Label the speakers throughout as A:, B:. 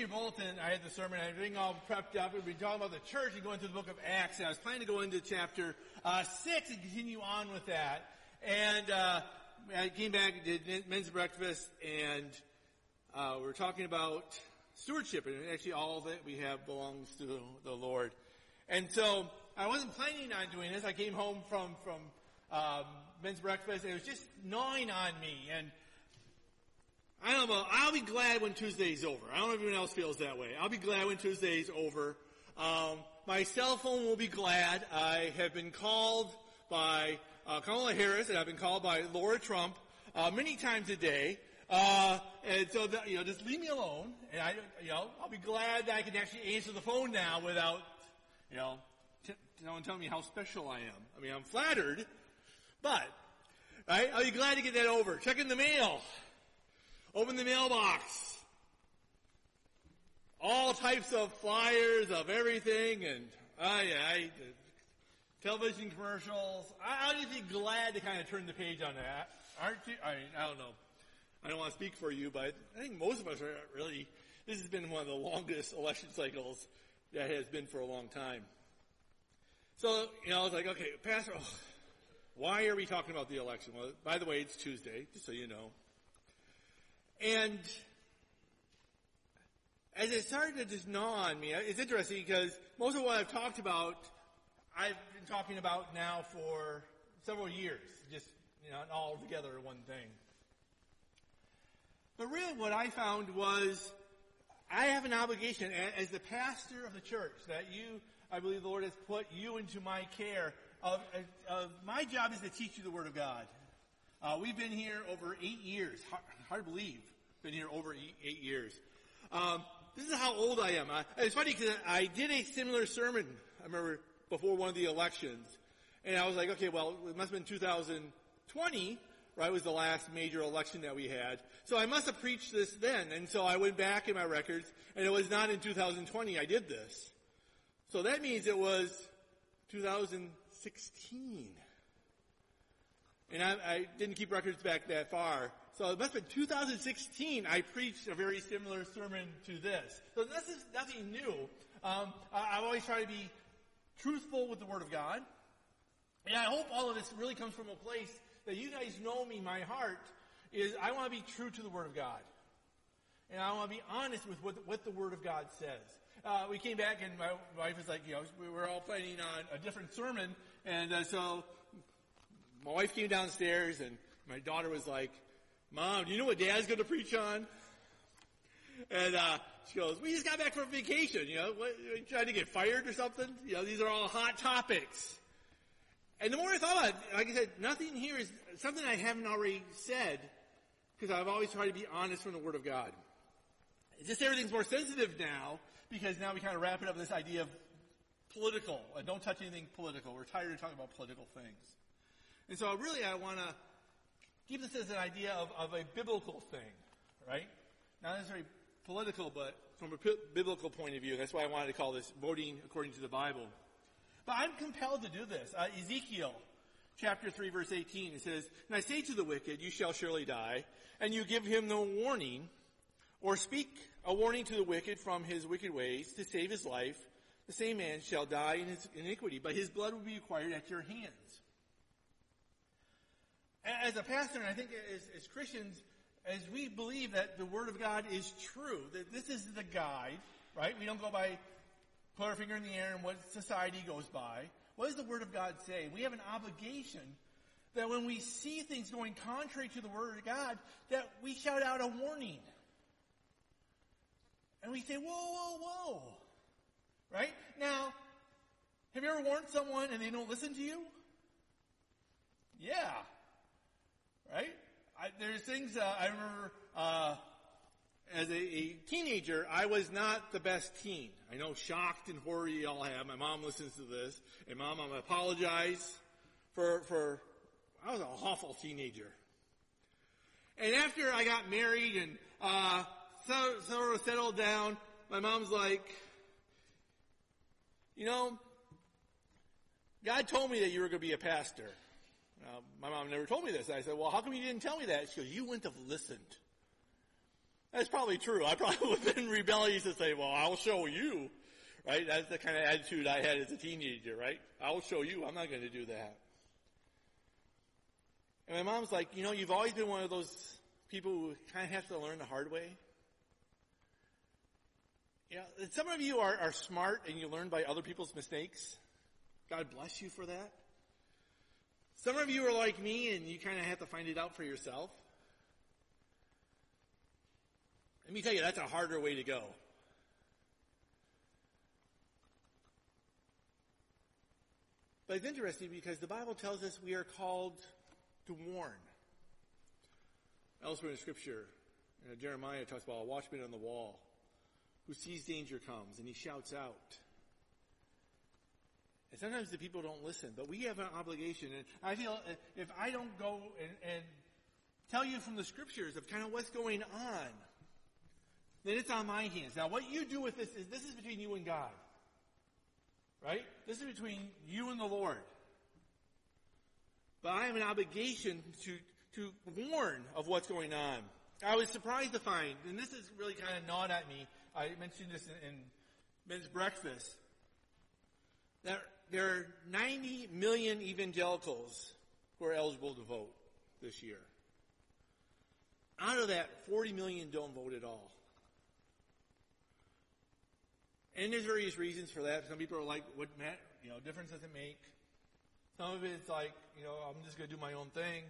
A: your bulletin, I had the sermon, I had everything all prepped up. We've been talking about the church and going through the book of Acts. And I was planning to go into chapter 6 and continue on with that. And I came back and did men's breakfast, and we were talking about stewardship. And actually all that we have belongs to the Lord. And so I wasn't planning on doing this. I came home from men's breakfast, and it was just gnawing on me. And I don't know, I'll be glad when Tuesday's over. I don't know if anyone else feels that way. I'll be glad when Tuesday's over. My cell phone will be glad. I have been called by Kamala Harris, and I've been called by Laura Trump many times a day. And so, just leave me alone. And I'll be glad that I can actually answer the phone now without, someone telling me how special I am. I mean, I'm flattered, but, right, I'll be glad to get that over. Check in the mail. Open the mailbox. All types of flyers of everything, and television commercials. I'll just be glad to kind of turn the page on that. Aren't you? I mean, I don't know. I don't want to speak for you, but I think most of us are really, this has been one of the longest election cycles that has been for a long time. So, I was like, okay, Pastor, why are we talking about the election? Well, by the way, it's Tuesday, just so you know. And as it started to just gnaw on me, it's interesting because most of what I've talked about, I've been talking about now for several years, just, all together one thing. But really what I found was I have an obligation as the pastor of the church that I believe the Lord has put you into my care. My job is to teach you the Word of God. We've been here over 8 years. Hard to believe. Been here over 8 years. This is how old I am. It's funny because I did a similar sermon, I remember, before one of the elections. And I was like, okay, well, it must have been 2020, right, was the last major election that we had. So I must have preached this then. And so I went back in my records, and it was not in 2020 I did this. So that means it was 2016. And I didn't keep records back that far. So it must have been 2016 I preached a very similar sermon to this. So this is nothing new. I've always tried to be truthful with the Word of God. And I hope all of this really comes from a place that you guys know me, my heart, is I want to be true to the Word of God. And I want to be honest with what the Word of God says. We came back and my wife was like, we were all planning on a different sermon. And so my wife came downstairs and my daughter was like, Mom, do you know what Dad's going to preach on? And she goes, we just got back from vacation. What, are you trying to get fired or something? These are all hot topics. And the more I thought about it, like I said, nothing here is something I haven't already said because I've always tried to be honest from the Word of God. It's just everything's more sensitive now because now we kind of wrap it up with this idea of political. Don't touch anything political. We're tired of talking about political things. And so really I want to keep this as an idea of a biblical thing, right? Not necessarily political, but from a biblical point of view. That's why I wanted to call this voting according to the Bible. But I'm compelled to do this. Ezekiel chapter 3 verse 18, it says, and I say to the wicked, you shall surely die, and you give him no warning, or speak a warning to the wicked from his wicked ways to save his life. The same man shall die in his iniquity, but his blood will be required at your hands. As a pastor, and I think as Christians, as we believe that the Word of God is true, that this is the guide, right? We don't go by, put our finger in the air and what society goes by. What does the Word of God say? We have an obligation that when we see things going contrary to the Word of God, that we shout out a warning. And we say, whoa, whoa, whoa. Right? Now, have you ever warned someone and they don't listen to you? Yeah. Right? There's things, I remember, as a teenager, I was not the best teen. I know shocked and horror you all have. My mom listens to this. And Mom, I'm going to apologize for I was an awful teenager. And after I got married and, sort of settled down, my mom's like, God told me that you were going to be a pastor. My mom never told me this. I said, well, how come you didn't tell me that? She goes, you wouldn't have listened. That's probably true. I probably would have been rebellious to say, well, I'll show you. Right? That's the kind of attitude I had as a teenager, right? I'll show you. I'm not going to do that. And my mom's like, you've always been one of those people who kind of have to learn the hard way. Some of you are smart and you learn by other people's mistakes. God bless you for that. Some of you are like me and you kind of have to find it out for yourself. Let me tell you, that's a harder way to go. But it's interesting because the Bible tells us we are called to warn. Elsewhere in Scripture, Jeremiah talks about a watchman on the wall who sees danger comes and he shouts out. And sometimes the people don't listen, but we have an obligation. And I feel if I don't go and tell you from the Scriptures of kind of what's going on, then it's on my hands. Now, what you do with this is between you and God. Right? This is between you and the Lord. But I have an obligation to warn of what's going on. I was surprised to find, and this is really kind of gnawed at me, I mentioned this in men's breakfast, that there are 90 million evangelicals who are eligible to vote this year. Out of that, 40 million don't vote at all. And there's various reasons for that. Some people are like, what difference does it make? Some of it's like, I'm just going to do my own thing.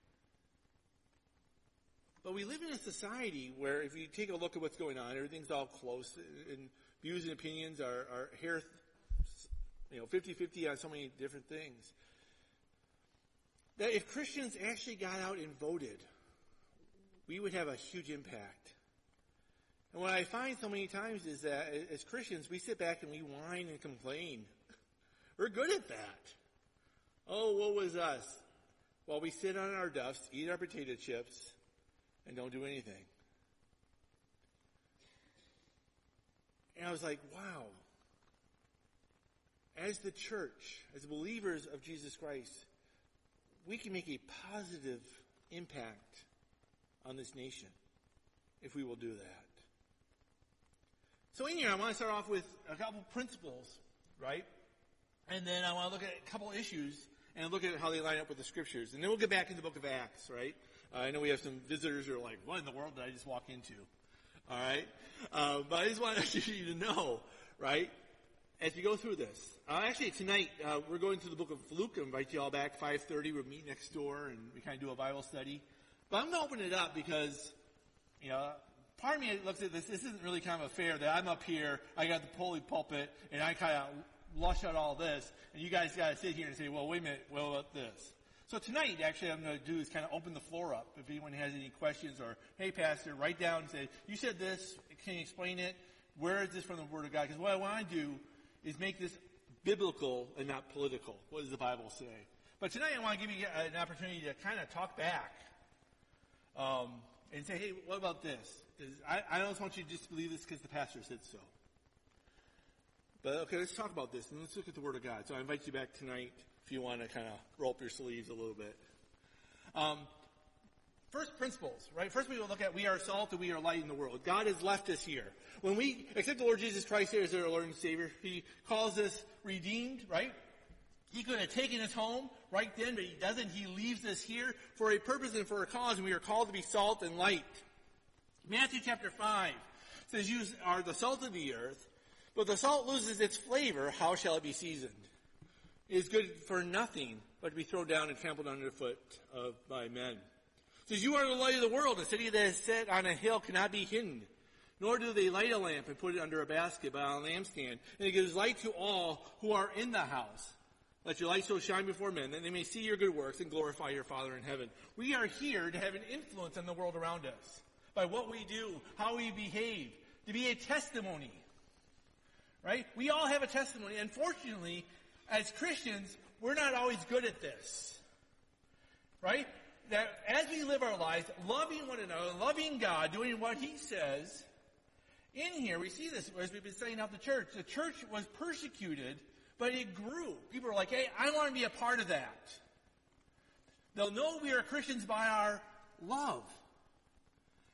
A: But we live in a society where if you take a look at what's going on, everything's all close, and views and opinions are here, 50-50 on so many different things. That if Christians actually got out and voted, we would have a huge impact. And what I find so many times is that as Christians, we sit back and we whine and complain. We're good at that. Oh, woe is us. While we sit on our duffs, eat our potato chips, and don't do anything. And I was like, wow. As the church, as believers of Jesus Christ, we can make a positive impact on this nation if we will do that. So in here, I want to start off with a couple principles, right? And then I want to look at a couple issues and look at how they line up with the Scriptures. And then we'll get back into the book of Acts, right? I know we have some visitors who are like, what in the world did I just walk into? All right? But I just want you to know, right, as we go through this. Actually, tonight, we're going through the book of Luke. I invite you all back, 5:30. We'll meet next door, and we kind of do a Bible study. But I'm going to open it up because, part of me looks at this isn't really kind of fair that I'm up here, I got the holy pulpit, and I kind of lush out all this, and you guys got to sit here and say, well, wait a minute, what about this? So tonight, actually, I'm going to do is kind of open the floor up. If anyone has any questions or, hey, Pastor, write down and say, you said this, can you explain it? Where is this from the Word of God? Because what I want to do is make this biblical and not political. What does the Bible say? But tonight I want to give you an opportunity to kind of talk back and say, hey, what about this? Because I don't want you to just believe this because the pastor said so. But okay, let's talk about this and let's look at the Word of God. So I invite you back tonight if you want to kind of roll up your sleeves a little bit. First principles, right? First we will look at we are salt and we are light in the world. God has left us here. When we accept the Lord Jesus Christ here as our Lord and Savior, He calls us redeemed, right? He could have taken us home right then, but He doesn't. He leaves us here for a purpose and for a cause, and we are called to be salt and light. Matthew chapter 5 says, you are the salt of the earth, but the salt loses its flavor. How shall it be seasoned? It is good for nothing but to be thrown down and trampled underfoot by men. It says, you are the light of the world. A city that is set on a hill cannot be hidden. Nor do they light a lamp and put it under a basket, but on a lampstand. And it gives light to all who are in the house. Let your light so shine before men that they may see your good works and glorify your Father in heaven. We are here to have an influence on the world around us by what we do, how we behave, to be a testimony. Right? We all have a testimony. Unfortunately, as Christians, we're not always good at this. Right? That as we live our lives, loving one another, loving God, doing what He says, in here we see this as we've been saying out the church. The church was persecuted, but it grew. People are like, hey, I want to be a part of that. They'll know we are Christians by our love.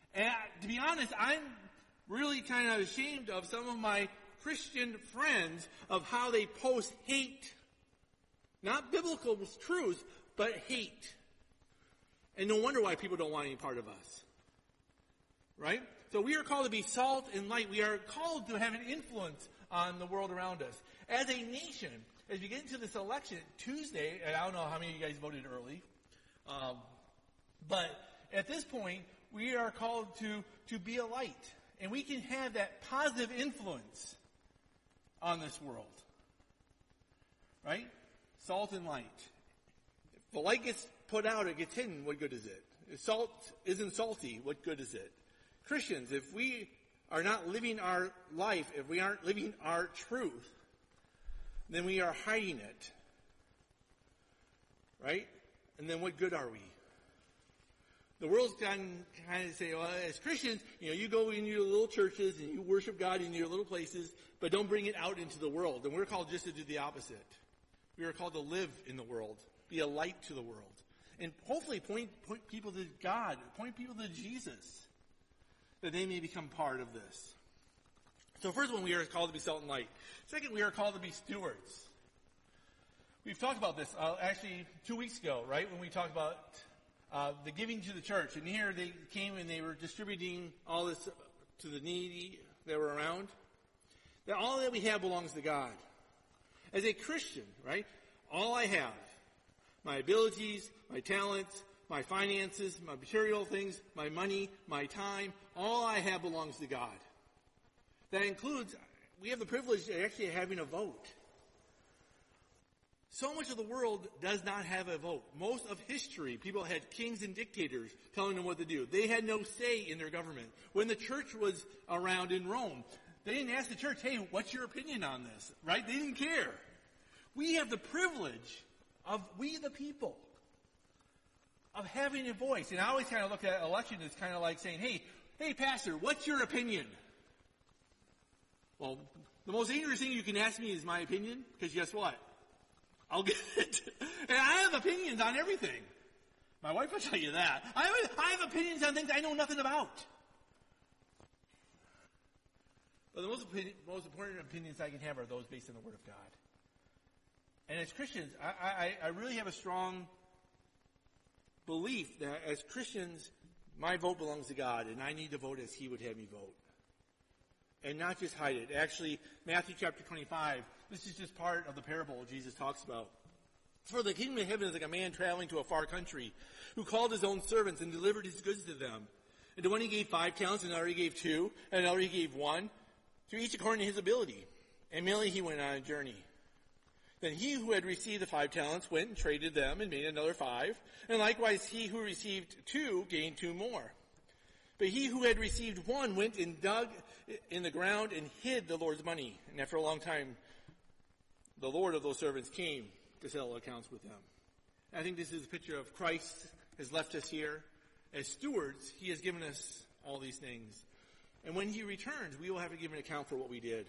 A: And to be honest, I'm really kind of ashamed of some of my Christian friends of how they post hate. Not biblical truth, but hate. And no wonder why people don't want any part of us. Right? So we are called to be salt and light. We are called to have an influence on the world around us. As a nation, as we get into this election Tuesday, and I don't know how many of you guys voted early, but at this point, we are called to be a light. And we can have that positive influence on this world. Right? Salt and light. If the light gets put out, it gets hidden, what good is it? If salt isn't salty, what good is it? Christians, if we are not living our life, if we aren't living our truth, then we are hiding it. Right? And then what good are we? The world's gotten kind of say, well, as Christians, you go in your little churches and you worship God in your little places, but don't bring it out into the world. And we're called just to do the opposite. We are called to live in the world, be a light to the world. And hopefully point people to God, point people to Jesus, that they may become part of this. So first one, we are called to be salt and light. Second, we are called to be stewards. We've talked about this actually 2 weeks ago, right, when we talked about the giving to the church. And here they came and they were distributing all this to the needy that were around. That all that we have belongs to God. As a Christian, right, all I have, my abilities, my talents, my finances, my material things, my money, my time, all I have belongs to God. That includes, we have the privilege of actually having a vote. So much of the world does not have a vote. Most of history, people had kings and dictators telling them what to do. They had no say in their government. When the church was around in Rome, they didn't ask the church, hey, what's your opinion on this? Right? They didn't care. We have the privilege of, we the people, of having a voice. And I always kind of look at election as kind of like saying, hey, pastor, what's your opinion? Well, the most dangerous thing you can ask me is my opinion, because guess what? I'll get it. And I have opinions on everything. My wife will tell you that. I have opinions on things I know nothing about. But the most important opinions I can have are those based on the Word of God. And as Christians, I really have a strong belief that as Christians, my vote belongs to God, and I need to vote as He would have me vote. And not just hide it. Actually, Matthew chapter 25, this is just part of the parable Jesus talks about. For the kingdom of heaven is like a man traveling to a far country, who called his own servants and delivered his goods to them. And to one he gave 5 talents, and another he gave 2, and another he gave 1, to each according to his ability. And immediately he went on a journey. Then he who had received the 5 talents went and traded them and made another 5. And likewise he who received 2 gained 2 more. But he who had received 1 went and dug in the ground and hid the Lord's money. And after a long time, the Lord of those servants came to settle accounts with them. And I think this is a picture of Christ has left us here. As stewards, He has given us all these things. And when He returns, we will have to give an account for what we did.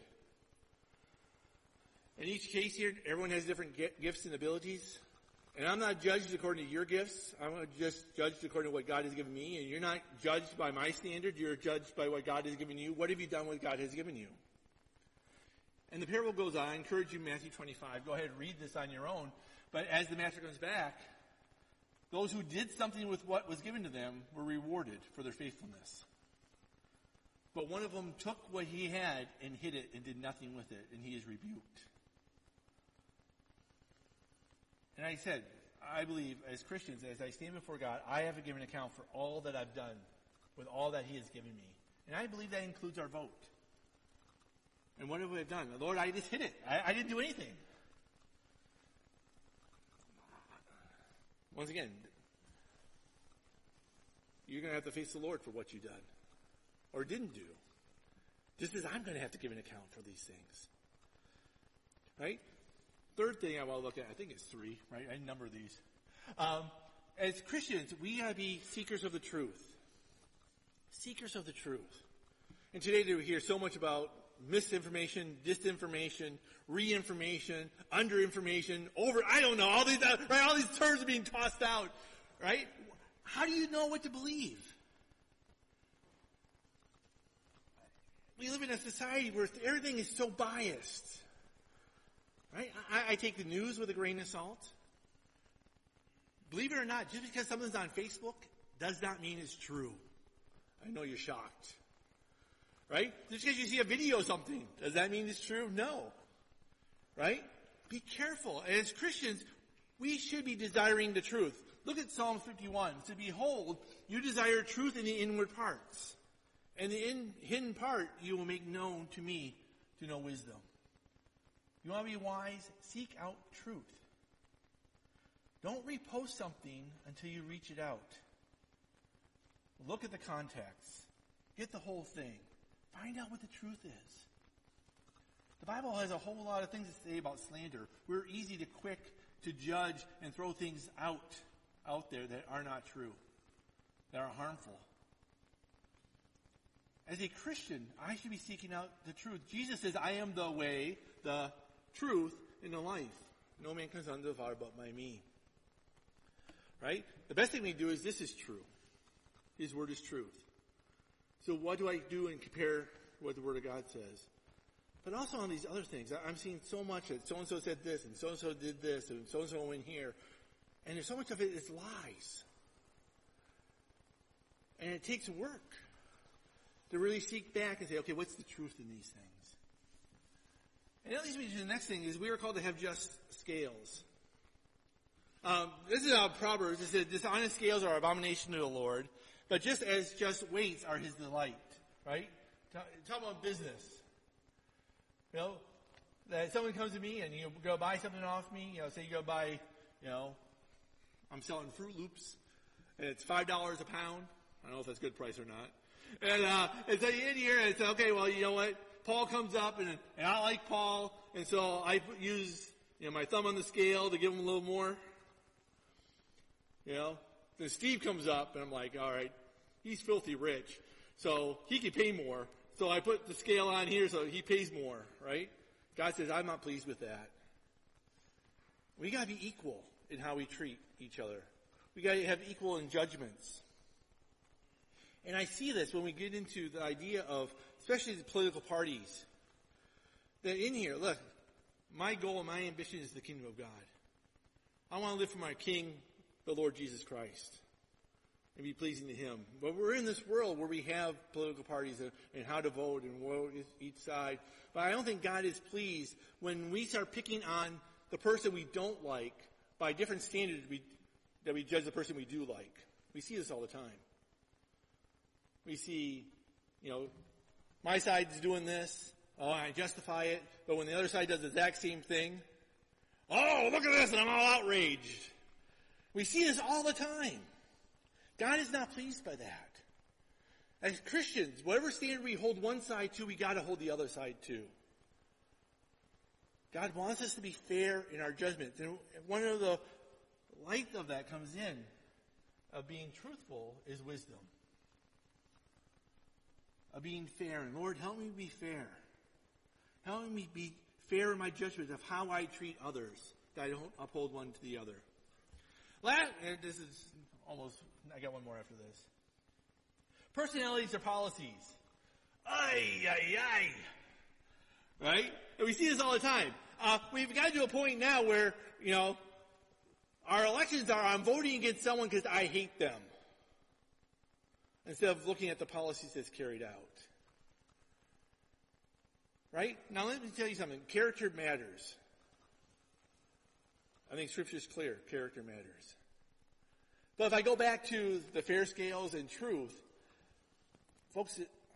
A: In each case here, everyone has different gifts and abilities. And I'm not judged according to your gifts. I'm just judged according to what God has given me. And you're not judged by my standard. You're judged by what God has given you. What have you done with what God has given you? And the parable goes on. I encourage you, Matthew 25. Go ahead and read this on your own. But as the master comes back, those who did something with what was given to them were rewarded for their faithfulness. But one of them took what he had and hid it and did nothing with it, and he is rebuked. And I said, I believe as Christians, as I stand before God, I have to give an account for all that I've done with all that He has given me. And I believe that includes our vote. And what have we done? Lord, I just hid it. I didn't do anything. Once again, you're going to have to face the Lord for what you've done or didn't do. Just as I'm going to have to give an account for these things. Right? Third thing I want to look at, I think it's 3, right? I number these. As Christians, we got to be seekers of the truth. Seekers of the truth. And today we hear so much about misinformation, disinformation, re-information, under-information, I don't know, all these terms are being tossed out, right? How do you know what to believe? We live in a society where everything is so biased. Right? I take the news with a grain of salt. Believe it or not, just because something's on Facebook does not mean it's true. I know you're shocked. Right? Just because you see a video of something, does that mean it's true? No. Right? Be careful. As Christians, we should be desiring the truth. Look at Psalm 51. It says, behold, you desire truth in the inward parts. And the hidden part you will make known to me to know wisdom. You want to be wise? Seek out truth. Don't repost something until you reach it out. Look at the context. Get the whole thing. Find out what the truth is. The Bible has a whole lot of things to say about slander. We're easy to quick to judge and throw things out there that are not true, that are harmful. As a Christian, I should be seeking out the truth. Jesus says, I am the way, the truth, and the life. No man comes unto the Father but by me. Right? The best thing we do is this is true. His word is truth. So what do I do and compare what the Word of God says? But also on these other things. I'm seeing so much that so-and-so said this, and so-and-so did this, and so-and-so went here. And there's so much of it is lies. And it takes work to really seek back and say, okay, what's the truth in these things? And that leads me to the next thing, is we are called to have just scales. This is out of Proverbs. It says, dishonest scales are abomination to the Lord, but just as just weights are his delight. Right? Talk about business. You know, that someone comes to me and you go buy something off me, say you go buy, I'm selling Fruit Loops, and it's $5 a pound. I don't know if that's a good price or not. And so you in here and say, okay, well, you know what? Paul comes up and I like Paul, and so I use, my thumb on the scale to give him a little more. Then Steve comes up and I'm like, all right, he's filthy rich, so he can pay more. So I put the scale on here so he pays more, right? God says, I'm not pleased with that. We got to be equal in how we treat each other. We got to have equal in judgments. And I see this when we get into the idea of, especially the political parties, that in here, look, my goal and my ambition is the kingdom of God. I want to live for my King, the Lord Jesus Christ, and be pleasing to him. But we're in this world where we have political parties and how to vote and vote each side. But I don't think God is pleased when we start picking on the person we don't like by different standards that we judge the person we do like. We see this all the time. We see, my side's doing this. Oh, I justify it. But when the other side does the exact same thing, oh, look at this, and I'm all outraged. We see this all the time. God is not pleased by that. As Christians, whatever standard we hold one side to, we got to hold the other side to. God wants us to be fair in our judgments. And one of the light of that comes in, of being truthful, is wisdom. Of being fair. And Lord, help me be fair. Help me be fair in my judgment of how I treat others, that I don't uphold one to the other. And this is almost, I got one more after this. Personalities or policies. Ay, ay, ay. Right? And we see this all the time. We've got to a point now where, our elections are, I'm voting against someone because I hate them, instead of looking at the policies that's carried out. Right? Now let me tell you something. Character matters. I think Scripture is clear. Character matters. But if I go back to the fair scales and truth, folks,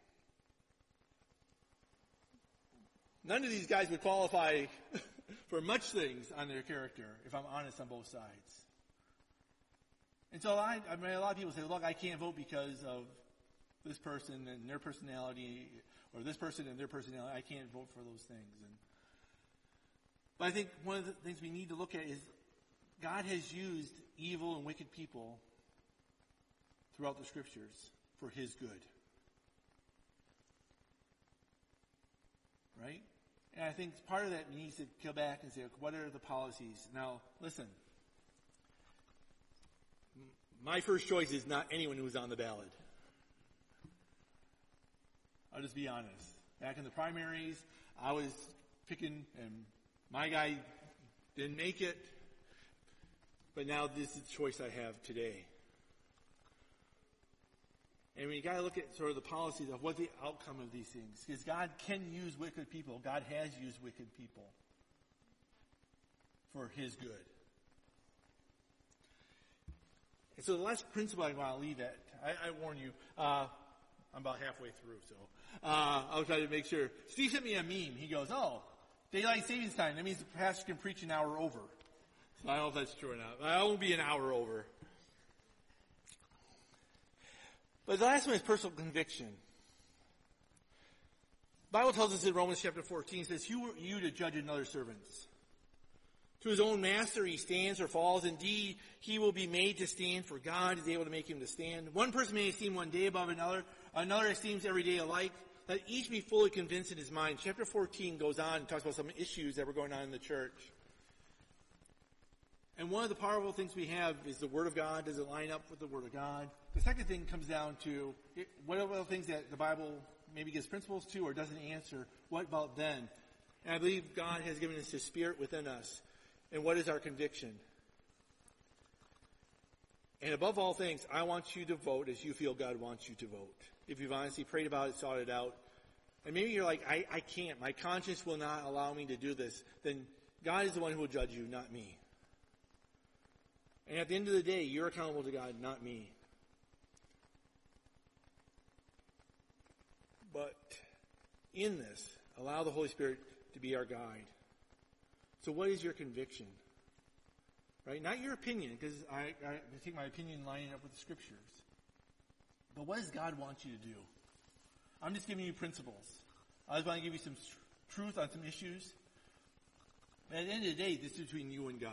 A: none of these guys would qualify for much things on their character, if I'm honest, on both sides. And so a lot of people say, look, I can't vote because of this person and their personality, or this person and their personality. I can't vote for those things. But I think one of the things we need to look at is God has used evil and wicked people throughout the Scriptures for his good. Right? And I think part of that needs to go back and say, what are the policies? Now, listen. My first choice is not anyone who's on the ballot. I'll just be honest. Back in the primaries, I was picking, and my guy didn't make it. But now this is the choice I have today. And you got to look at sort of the policies of what the outcome of these things. Because God can use wicked people. God has used wicked people for His good. And so the last principle I want to leave at, I warn you, I'm about halfway through, so I'll try to make sure. Steve sent me a meme. He goes, "Oh, daylight savings time. That means the pastor can preach an hour over." So I don't know if that's true or not. I won't be an hour over. But the last one is personal conviction. The Bible tells us in Romans chapter 14, it says, "Who are you to judge another's servants? To his own master he stands or falls. Indeed, he will be made to stand, for God is able to make him to stand. One person may esteem one day above another. Another esteems every day alike. Let each be fully convinced in his mind." Chapter 14 goes on and talks about some issues that were going on in the church. And one of the powerful things we have is the Word of God. Does it line up with the Word of God? The second thing comes down to what are the things that the Bible maybe gives principles to or doesn't answer. What about then? And I believe God has given us His Spirit within us. And what is our conviction? And above all things, I want you to vote as you feel God wants you to vote. If you've honestly prayed about it, sought it out, and maybe you're like, I can't. My conscience will not allow me to do this. Then God is the one who will judge you, not me. And at the end of the day, you're accountable to God, not me. But in this, allow the Holy Spirit to be our guide. So what is your conviction? Right? Not your opinion, because I take my opinion lining up with the Scriptures. But what does God want you to do? I'm just giving you principles. I just want to give you some truth on some issues. But at the end of the day, this is between you and God.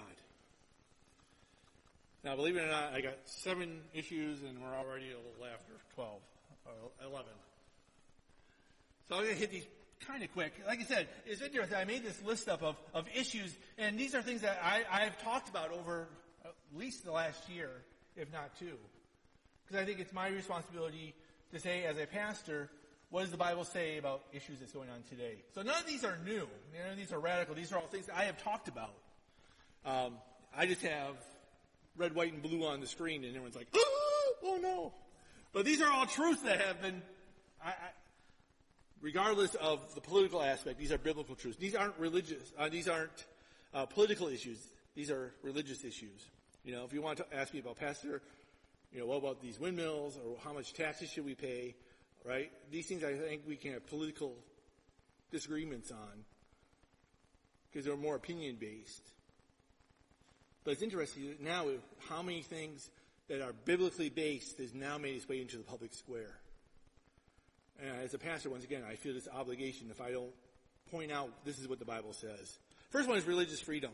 A: Now, believe it or not, I got 7 issues, and we're already a little after 12 or 11. So I'm going to hit these kind of quick. Like I said, it's interesting. I made this list up of issues, and these are things that I've talked about over at least the last year, if not 2. Because I think it's my responsibility to say, as a pastor, what does the Bible say about issues that's going on today? So none of these are new. None of these are radical. These are all things that I have talked about. I just have red, white, and blue on the screen, and everyone's like, oh no. But these are all truths that have been, regardless of the political aspect, these are biblical truths. These aren't religious. These aren't political issues. These are religious issues. You know, if you want to ask me about, Pastor, you know, what about these windmills, or how much taxes should we pay, right? These things I think we can have political disagreements on because they're more opinion-based. But it's interesting now how many things that are biblically based has now made its way into the public square. And as a pastor, once again, I feel this obligation if I don't point out this is what the Bible says. First one is religious freedom.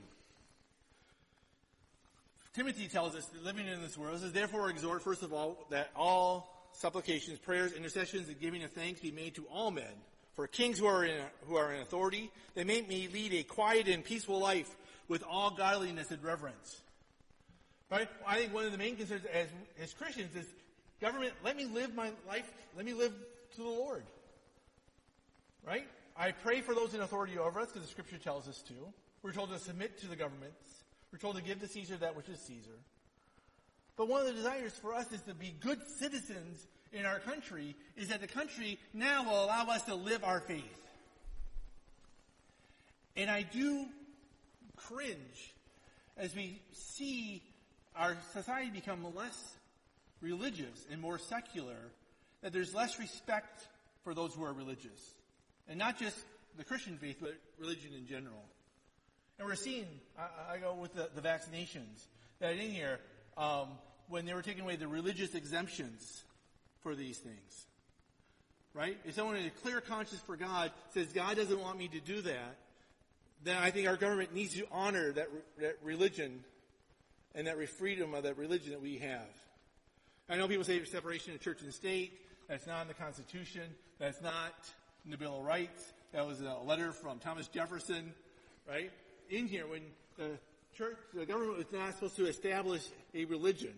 A: Timothy tells us that living in this world, it says, "Therefore exhort, first of all, that all supplications, prayers, intercessions, and giving of thanks be made to all men, for kings who are in authority, they may lead a quiet and peaceful life with all godliness and reverence." Right? I think one of the main concerns as Christians is, government, let me live my life, let me live to the Lord. Right? I pray for those in authority over us, because the Scripture tells us to. We're told to submit to the governments. We're told to give to Caesar that which is Caesar. But one of the desires for us is to be good citizens in our country, is that the country now will allow us to live our faith. And I do cringe as we see our society become less religious and more secular, that there's less respect for those who are religious. And not just the Christian faith, but religion in general. And we're seeing, I go with the vaccinations, that in here, when they were taking away the religious exemptions for these things. Right? If someone in a clear conscience for God says, God doesn't want me to do that, then I think our government needs to honor that religion and that freedom of that religion that we have. I know people say separation of church and state. That's not in the Constitution. That's not in the Bill of Rights. That was a letter from Thomas Jefferson, right? In here, when the government was not supposed to establish a religion,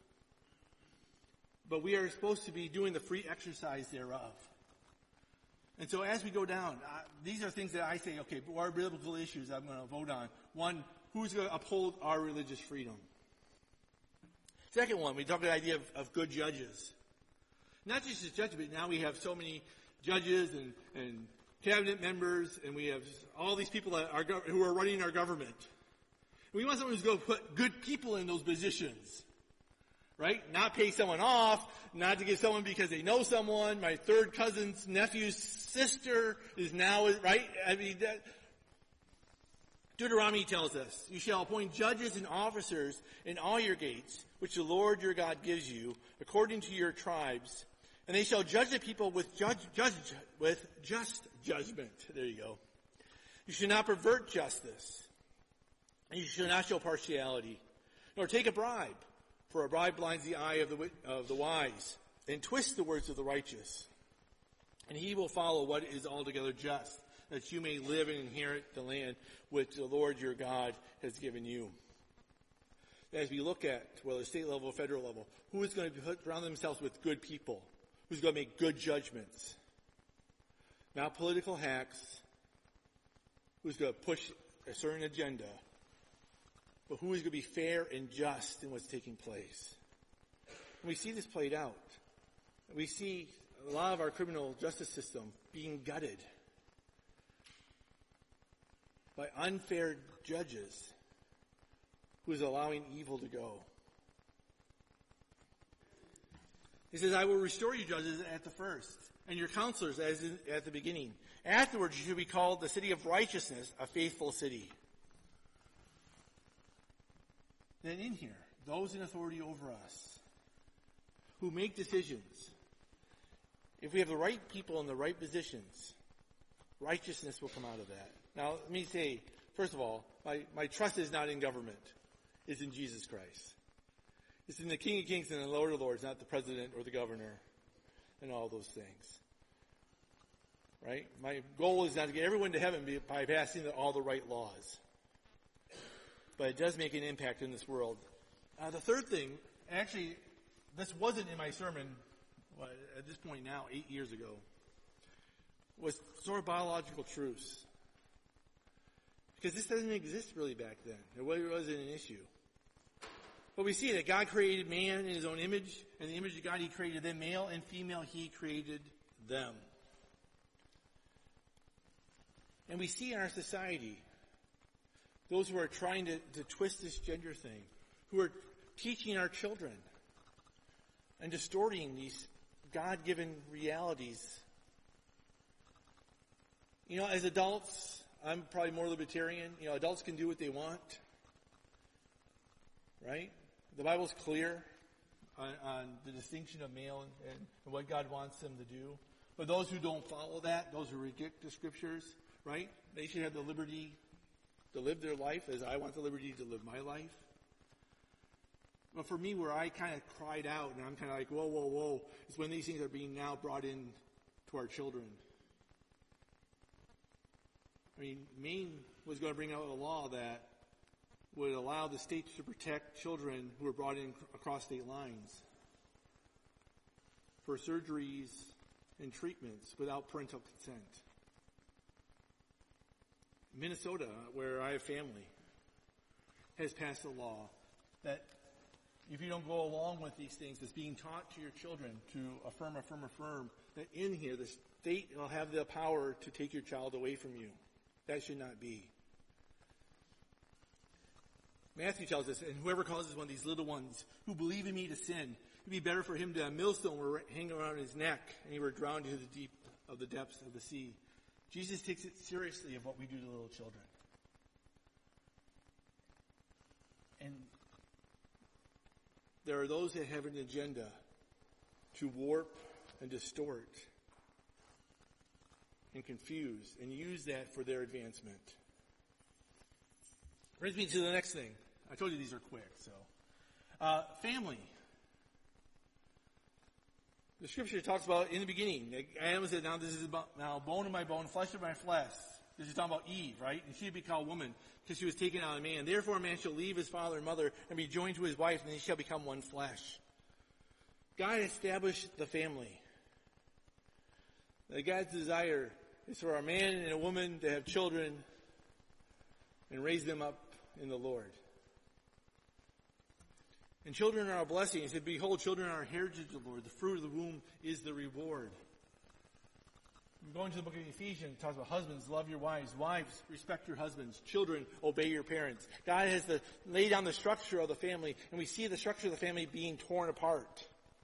A: but we are supposed to be doing the free exercise thereof. And so as we go down, these are things that I say, okay, what are biblical issues I'm going to vote on? One, who's going to uphold our religious freedom? Second one, we talk about the idea of good judges. Not just as judges, but now we have so many judges and cabinet members, and we have all these people that who are running our government. We want someone who's going to put good people in those positions. Right? Not pay someone off, not to give someone because they know someone. My third cousin's nephew's sister is now, right? I mean, Deuteronomy tells us, you shall appoint judges and officers in all your gates, which the Lord your God gives you, according to your tribes, and they shall judge the people with just judgment. There you go. You should not pervert justice, and you should not show partiality, nor take a bribe. For a bribe blinds the eye of the wise, and twists the words of the righteous. And he will follow what is altogether just, that you may live and inherit the land which the Lord your God has given you. As we look at, whether state level or federal level, who is going to surround themselves with good people? Who's going to make good judgments? Not political hacks. Who's going to push a certain agenda? But who is going to be fair and just in what's taking place? And we see this played out. We see a lot of our criminal justice system being gutted by unfair judges who is allowing evil to go. He says, I will restore you judges at the first, and your counselors as at the beginning. Afterwards you should be called the city of righteousness, a faithful city. Then in here, those in authority over us, who make decisions, if we have the right people in the right positions, righteousness will come out of that. Now, let me say, first of all, my trust is not in government. It's in Jesus Christ. It's in the King of Kings and the Lord of Lords, not the president or the governor and all those things. Right? My goal is not to get everyone to heaven by passing all the right laws. But it does make an impact in this world. The third thing, actually, this wasn't in my sermon, at this point now, 8 years ago, was sort of biological truths. Because this doesn't exist really back then. It wasn't an issue. But we see that God created man in his own image, and in the image of God he created them, male and female he created them. And we see in our society those who are trying to twist this gender thing, who are teaching our children and distorting these God-given realities. You know, as adults, I'm probably more libertarian. You know, adults can do what they want. Right? The Bible's clear on the distinction of male and what God wants them to do. But those who don't follow that, those who reject the scriptures, right? They should have the liberty to live their life as I want the liberty to live my life. But for me, where I kind of cried out, and I'm kind of like, whoa, whoa, whoa, is when these things are being now brought in to our children. I mean, Maine was going to bring out a law that would allow the states to protect children who are brought in across state lines for surgeries and treatments without parental consent. Minnesota, where I have family, has passed a law that if you don't go along with these things, it's being taught to your children to affirm, that in here the state will have the power to take your child away from you. That should not be. Matthew tells us, and whoever causes one of these little ones who believe in me to sin, it would be better for him to a millstone were hang around his neck and he were drowned into the deep of the depths of the sea. Jesus takes it seriously of what we do to little children. And there are those that have an agenda to warp and distort and confuse and use that for their advancement. Brings me to the next thing. I told you these are quick, so. Family. The scripture talks about in the beginning. Adam said, now this is about now bone of my bone, flesh of my flesh. This is talking about Eve, right? And she would be called woman because she was taken out of man. Therefore a man shall leave his father and mother and be joined to his wife, and they shall become one flesh. God established the family. That God's desire is for a man and a woman to have children and raise them up in the Lord. And children are a blessing. He said, behold, children are a heritage of the Lord. The fruit of the womb is the reward. We're going to the book of Ephesians. It talks about husbands, love your wives. Wives, respect your husbands. Children, obey your parents. God has to lay down the structure of the family, and we see the structure of the family being torn apart.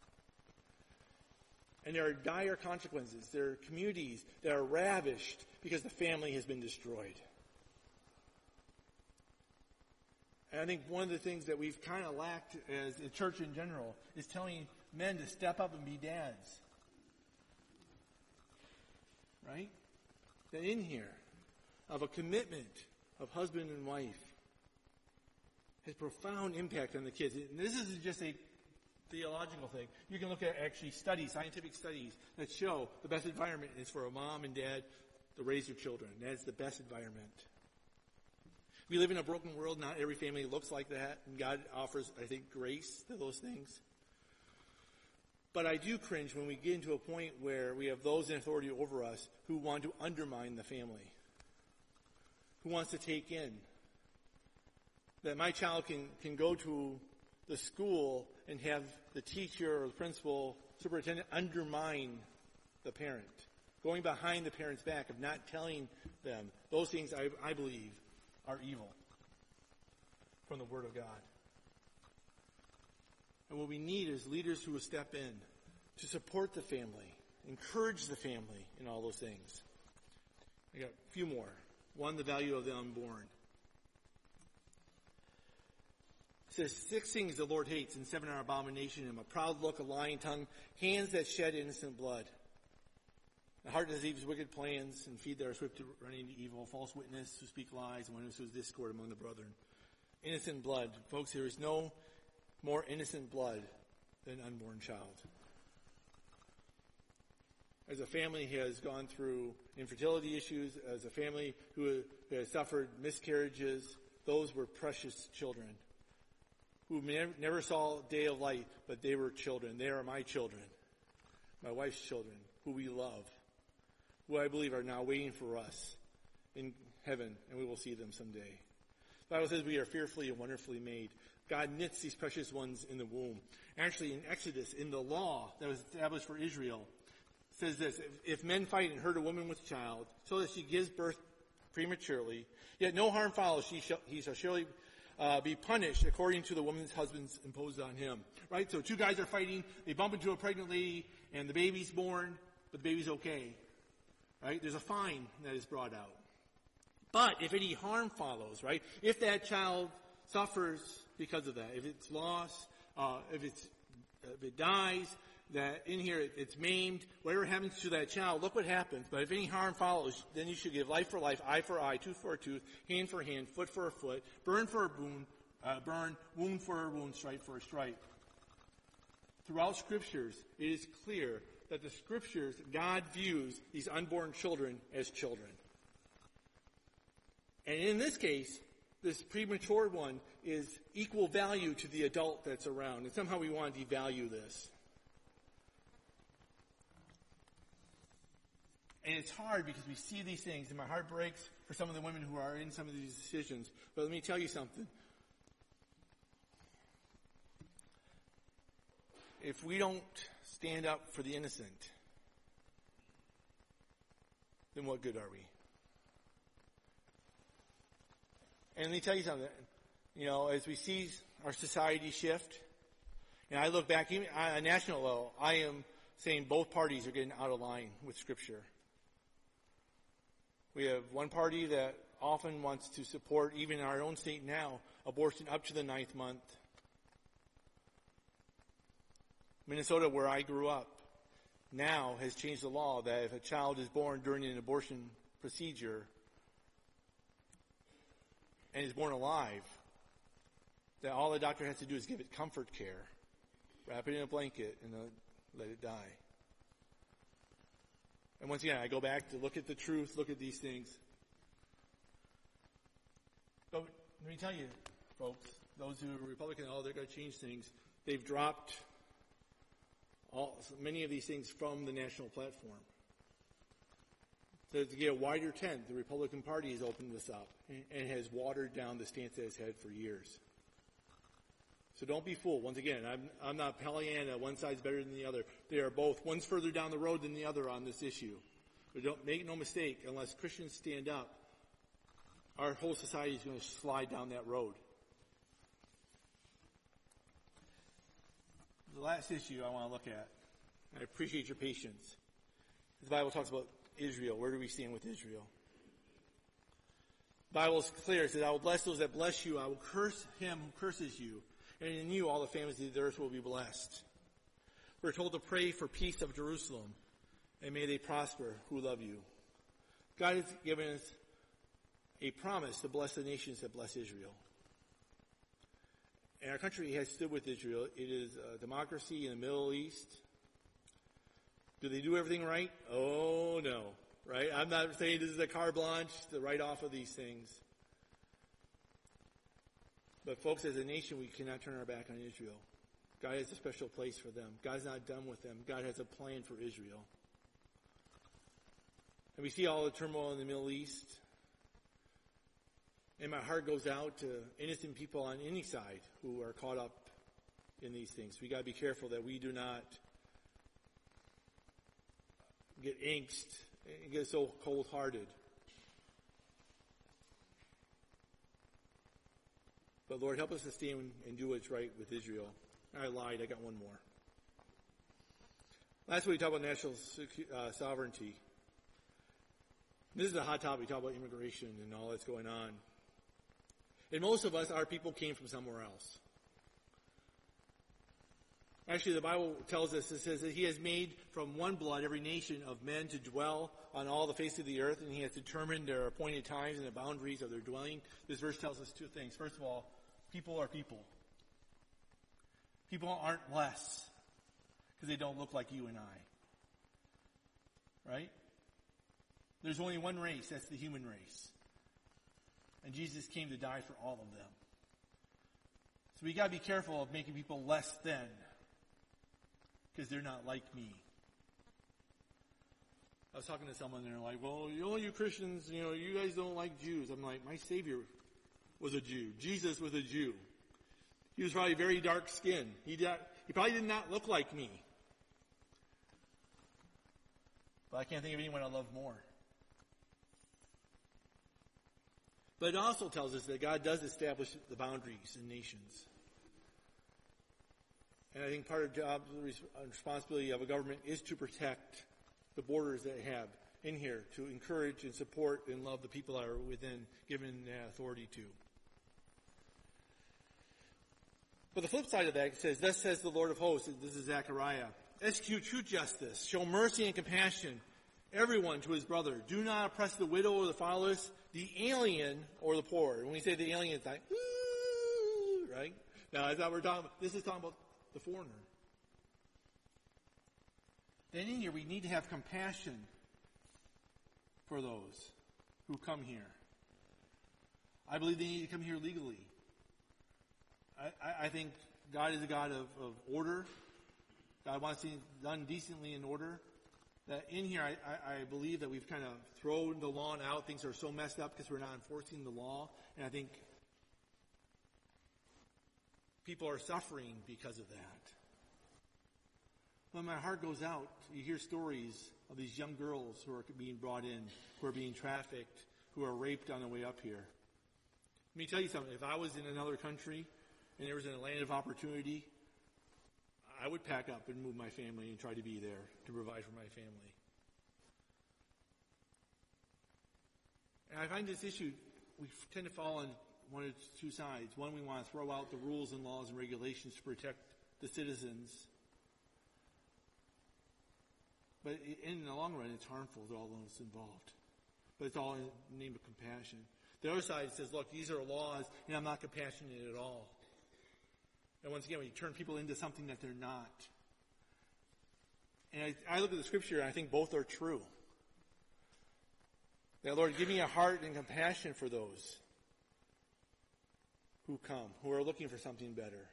A: And there are dire consequences. There are communities that are ravished because the family has been destroyed. And I think one of the things that we've kind of lacked as a church in general is telling men to step up and be dads. Right? That in here, of a commitment of husband and wife, has profound impact on the kids. And this isn't just a theological thing. You can look at actually studies, scientific studies, that show the best environment is for a mom and dad to raise their children. That's the best environment. We live in a broken world. Not every family looks like that. And God offers, I think, grace to those things. But I do cringe when we get into a point where we have those in authority over us who want to undermine the family. Who wants to take in that my child can go to the school and have the teacher or the principal, superintendent undermine the parent. Going behind the parent's back of not telling them. Those things, I believe, are evil from the Word of God. And what we need is leaders who will step in to support the family, encourage the family in all those things. I got a few more. One, the value of the unborn. It says, 6 things the Lord hates, and 7 are abomination to him: a proud look, a lying tongue, hands that shed innocent blood, a heart that deceives wicked plans, and feet that are swift to run into evil, false witness who speak lies, and one who sows discord among the brethren. Innocent blood. Folks, there is no more innocent blood than an unborn child. As a family who has gone through infertility issues, as a family who has suffered miscarriages, those were precious children who never saw a day of light, but they were children. They are my children, my wife's children, who we love, who I believe are now waiting for us in heaven, and we will see them someday. The Bible says we are fearfully and wonderfully made. God knits these precious ones in the womb. Actually, in Exodus, in the law that was established for Israel, it says this: if men fight and hurt a woman with child, so that she gives birth prematurely, yet no harm follows, he shall surely be punished according to the woman's husband's imposed on him. Right? So 2 guys are fighting, they bump into a pregnant lady, and the baby's born, but the baby's okay. Right? There's a fine that is brought out. But if any harm follows, right? If that child suffers because of that, if it's lost, if it dies, that in here it's maimed, whatever happens to that child, look what happens. But if any harm follows, then you should give life for life, eye for eye, tooth for a tooth, hand for hand, foot for a foot, burn for a burn, wound for a wound, stripe for a stripe. Throughout Scriptures, it is clear that the Scriptures, God views these unborn children as children. And in this case, this premature one is equal value to the adult that's around. And somehow we want to devalue this. And it's hard because we see these things, and my heart breaks for some of the women who are in some of these decisions. But let me tell you something. If we don't stand up for the innocent, then what good are we? And let me tell you something. You know, as we see our society shift, and I look back, even on a national level, I am saying both parties are getting out of line with Scripture. We have one party that often wants to support, even in our own state now, abortion up to the 9th month. Minnesota, where I grew up, now has changed the law that if a child is born during an abortion procedure and is born alive, that all the doctor has to do is give it comfort care, wrap it in a blanket, and let it die. And once again, I go back to look at the truth, look at these things. But let me tell you, folks, those who are Republican, they're going to change things. They've dropped many of these things from the national platform. to get a wider tent, the Republican Party has opened this up and has watered down the stance that it's had for years. So don't be fooled. Once again, I'm not Pollyanna, one side's better than the other. They are both. One's further down the road than the other on this issue. But don't make no mistake, unless Christians stand up, our whole society is going to slide down that road. The last issue I want to look at, I appreciate your patience. The Bible talks about Israel. Where do we stand with Israel? The Bible is clear. It says, I will bless those that bless you. I will curse him who curses you. And in you all the families of the earth will be blessed. We're told to pray for peace of Jerusalem, and may they prosper who love you. God has given us a promise to bless the nations that bless Israel. And our country has stood with Israel. It is a democracy in the Middle East. Do they do everything right? Oh, no. Right? I'm not saying this is a carte blanche to write off of these things. But folks, as a nation, we cannot turn our back on Israel. God has a special place for them. God's not done with them. God has a plan for Israel. And we see all the turmoil in the Middle East. And my heart goes out to innocent people on any side who are caught up in these things. We got to be careful that we do not get angst and get so cold-hearted. But Lord, help us to stand and do what's right with Israel. I lied. I got one more. Last week we talked about national sovereignty. This is a hot topic. We talk about immigration and all that's going on. And most of us, our people came from somewhere else. Actually, the Bible tells us, it says that he has made from one blood every nation of men to dwell on all the face of the earth, and he has determined their appointed times and the boundaries of their dwelling. This verse tells us two things. First of all, people are people. People aren't less because they don't look like you and I. Right? There's only one race, that's the human race. And Jesus came to die for all of them. So we got to be careful of making people less than because they're not like me. I was talking to someone and they're like, well, you Christians, you guys don't like Jews. I'm like, my Savior was a Jew. Jesus was a Jew. He was probably very dark skinned. He probably did not look like me. But I can't think of anyone I love more. But it also tells us that God does establish the boundaries in nations. And I think part of the job and responsibility of a government is to protect the borders that they have in here, to encourage and support and love the people that are within, given authority to. But the flip side of that says, thus says the Lord of hosts, this is Zechariah, execute true justice, show mercy and compassion, everyone to his brother. Do not oppress the widow or the fatherless, the alien or the poor. When we say the alien, it's like, ooh, right? Now, that's what we're talking about. This is talking about the foreigner. Then in here, we need to have compassion for those who come here. I believe they need to come here legally. I think God is a God of order. God wants things done decently in order. That in here, I believe that we've kind of thrown the law out. Things are so messed up because we're not enforcing the law. And I think people are suffering because of that. When my heart goes out, you hear stories of these young girls who are being brought in, who are being trafficked, who are raped on their way up here. Let me tell you something. If I was in another country and there was a land of opportunity, I would pack up and move my family and try to be there to provide for my family. And I find this issue, we tend to fall on one of two sides. One, we want to throw out the rules and laws and regulations to protect the citizens. But in the long run, it's harmful to all those involved. But it's all in the name of compassion. The other side says, look, these are laws, and I'm not compassionate at all. And once again, we turn people into something that they're not. And I look at the scripture, and I think both are true. That, Lord, give me a heart and compassion for those who come, who are looking for something better.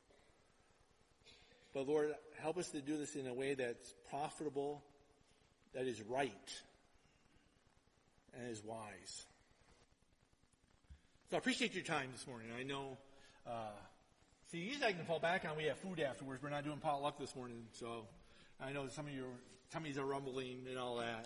A: But, Lord, help us to do this in a way that's profitable, that is right. and is wise. So I appreciate your time this morning. I know, usually I can fall back on we have food afterwards. We're not doing potluck this morning, so I know some of your tummies are rumbling and all that.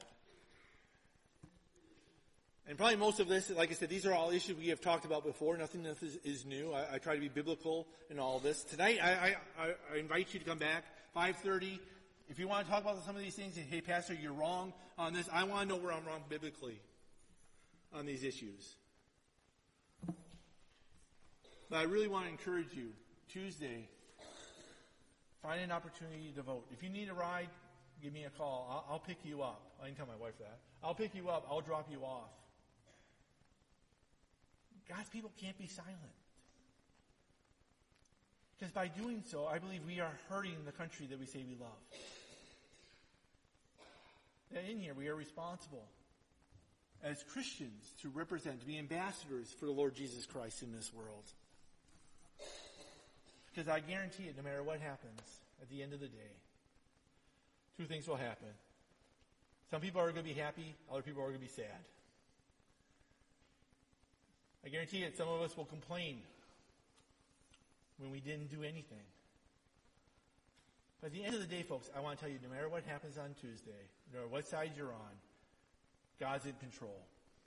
A: And probably most of this, like I said, these are all issues we have talked about before. Nothing is new. I try to be biblical in all of this. Tonight, I invite you to come back, 5:30. If you want to talk about some of these things, and hey, Pastor, you're wrong on this. I want to know where I'm wrong biblically on these issues. But I really want to encourage you, Tuesday, find an opportunity to vote. If you need a ride, give me a call. I'll pick you up. I can tell my wife that. I'll pick you up. I'll drop you off. God's people can't be silent. Because by doing so, I believe we are hurting the country that we say we love. And in here, we are responsible as Christians to represent, to be ambassadors for the Lord Jesus Christ in this world. Because I guarantee it, no matter what happens, at the end of the day, two things will happen. Some people are going to be happy, other people are going to be sad. I guarantee it, some of us will complain when we didn't do anything. But at the end of the day, folks, I want to tell you, no matter what happens on Tuesday, no matter what side you're on, God's in control.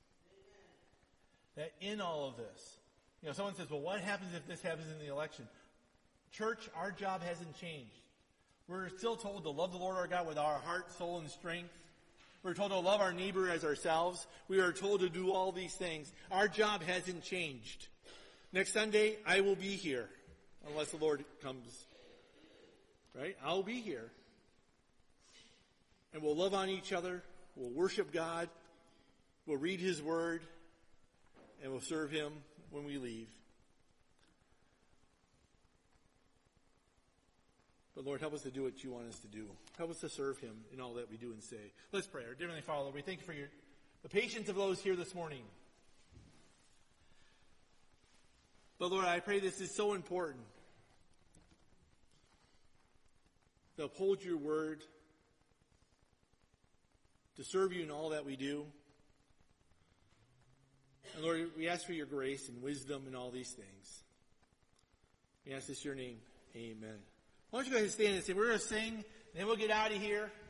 A: Amen. That in all of this, someone says, well, what happens if this happens in the election? Church, our job hasn't changed. We're still told to love the Lord our God with our heart, soul, and strength. We're told to love our neighbor as ourselves. We are told to do all these things. Our job hasn't changed. Next Sunday, I will be here, unless the Lord comes. Right? I'll be here. And we'll love on each other. We'll worship God. We'll read His Word. And we'll serve Him when we leave. But Lord, help us to do what you want us to do. Help us to serve Him in all that we do and say. Let's pray. Our dear Heavenly Father, Lord, we thank you for the patience of those here this morning. But Lord, I pray this is so important. To uphold your word. To serve you in all that we do. And Lord, we ask for your grace and wisdom in all these things. We ask this in your name. Amen. Why don't you go ahead and stand and sing? We're going to sing, and then we'll get out of here.